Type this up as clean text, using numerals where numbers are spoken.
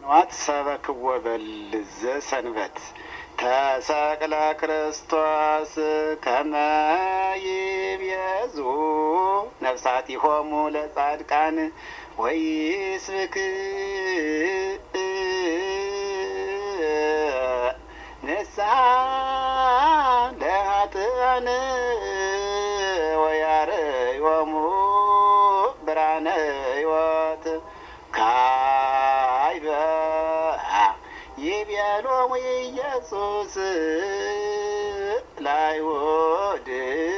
ዋትሰበክዎ በልዘ ሰንበት ተሰቅለ ክርስቶስ ከመ ይቤዙ ነፍሳቲሆሙ ለጻድቃን ወይስብክ ንስሐ ለኃጥኣን ወያርዮሙ ብርሃነ ሕይወት ካይበ ይቤሎሙ ኢየሱስ ለአይሁድ